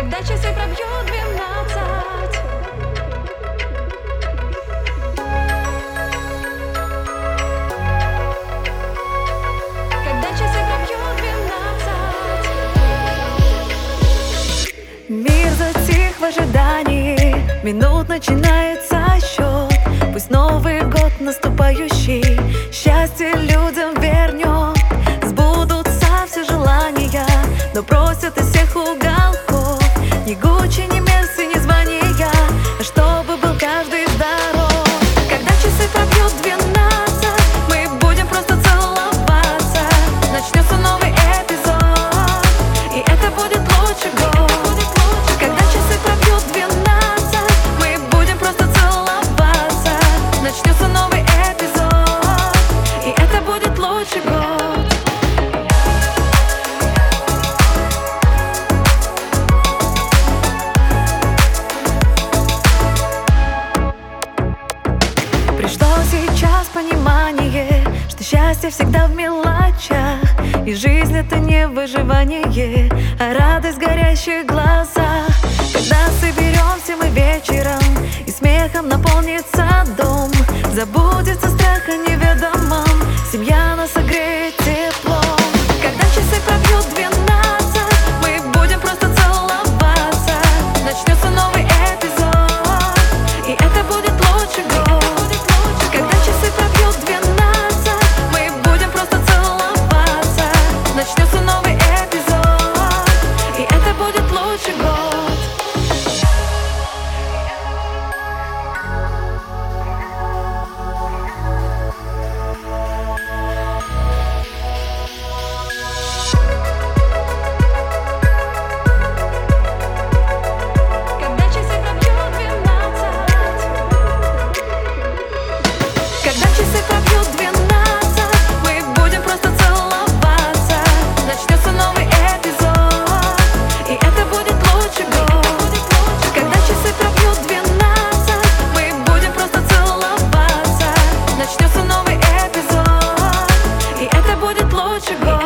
Когда часы пробьют 12, когда часы пробьют 12. Мир затих в ожидании, минут начинается счет. Пусть Новый год наступающий счастье людям вернет. Сбудутся все желания, но просят из всех уголков. Ни Гуччи, ни Мерси, ни звания, а чтобы был каждый здоров. Когда часы пробьют 12, мы будем просто целоваться. Начнется новый эпизод, и это будет лучший год. Когда часы пробьют 12, мы будем просто целоваться. Начнется новый эпизод, и это будет лучший год. Пришло сейчас понимание, что счастье всегда в мелочах, и жизнь — это не выживание, а радость в горящих глазах. Когда соберемся мы вечером, и смехом наполнится дом, забудется страх о неведомом, семья нас согреет теплом. Когда часы пробьют 12, мы будем просто целоваться. Начнется новый эпизод, и это будет лучший год. Когда часы пробьют 12, мы будем просто целоваться. Начнется новый эпизод, и это будет лучший год. Когда часы пробьют 12, Когда часы пробьют 12, мы будем просто целоваться. Начнется новый эпизод, и это будет лучший год. Когда часы пробьют 12, мы будем просто целоваться. Начнется новый эпизод, и это будет лучший год.